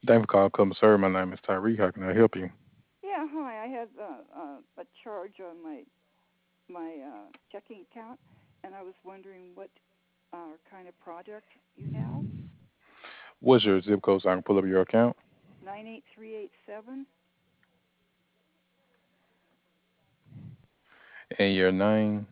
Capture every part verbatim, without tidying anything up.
Thank you for calling customer service. My name is Tyreek. How can I help you? Yeah, hi. I had uh, uh, a charge on my my uh, checking account, and I was wondering what uh, kind of product you have. What's your zip code so I can pull up your account? Nine eight three eight seven. And your name?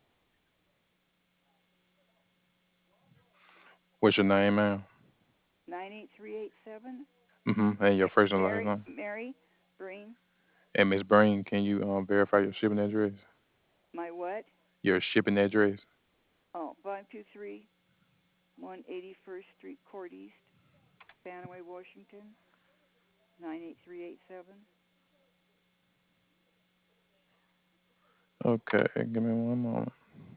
What's your name, ma'am? Nine eight three eight seven. Mm-hmm. And your first and last Mary name? Mary Breen. And Miss Breen, can you um, verify your shipping address? My what? Your shipping address? Oh, five two three one eighty first Street, Court East, Panaway, Washington. Nine eight three eight seven. Okay, give me one moment.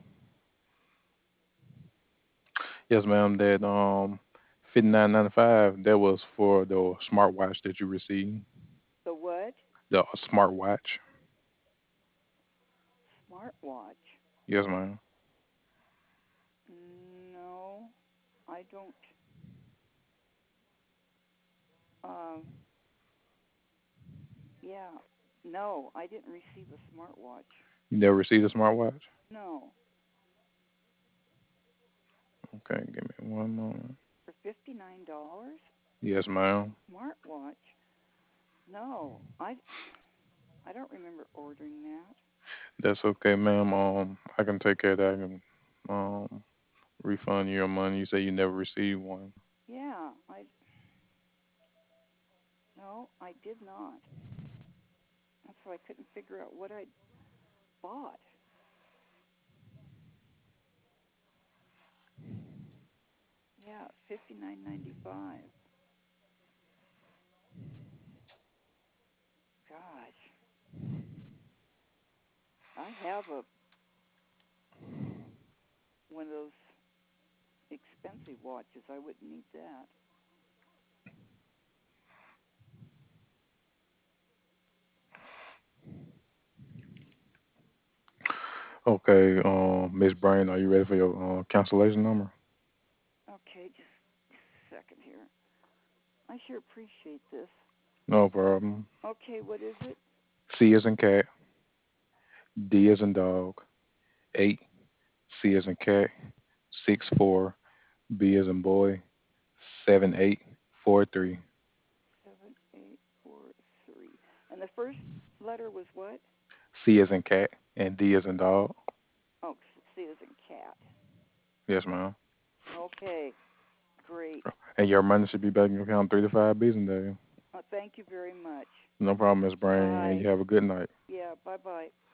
Yes, ma'am. That um fifty nine ninety five. That was for the smartwatch that you received. The what? The smartwatch. Smartwatch. Yes, ma'am. No, I don't. Um, yeah, no, I didn't receive a smartwatch. You never received a smartwatch? No, Okay, give me one moment. for fifty nine dollars, Yes, ma'am. smartwatch. No, I I don't remember ordering that. That's okay, ma'am. Um, I can take care of that. I can um refund you your money. You say you never received one. Yeah, I no, I did not. That's why I couldn't figure out what I bought. Yeah, fifty nine ninety five. Gosh, I have a one of those expensive watches. I wouldn't need that. Okay, um, Miss Brain, are you ready for your uh, cancellation number? Okay, just, just a second here. I sure appreciate this. No problem. Okay, what is it? C as in cat, D as in dog, eight, C as in cat, six four, B as in boy, seven eight four three. Seven eight four three. And the first letter was what? C as in cat and D as in dog. Oh, C is in cat. Yes, ma'am. Okay, great. And your money should be back in your account three to five business days. Uh, thank you very much. No problem, Miss Brain, and Bye. you have a good night. Yeah, bye bye.